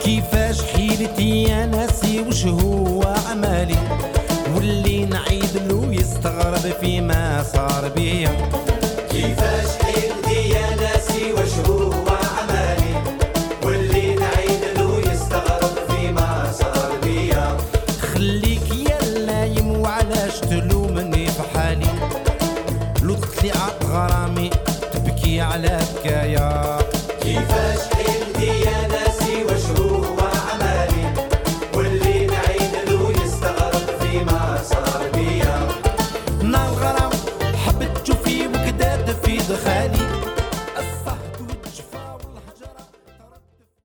كيفاش حيلتي يا ناسي وش هو عمالي، واللي نعيد له يستغرب فيما صار بيا. كيفاش حيلتي يا ناسي وش هو عمالي، واللي نعيد له يستغرب فيما صار بيا. خليك يا اللايم وعلاش تلومني في حالي، لو طلعت غرامي تبكي على بكايا.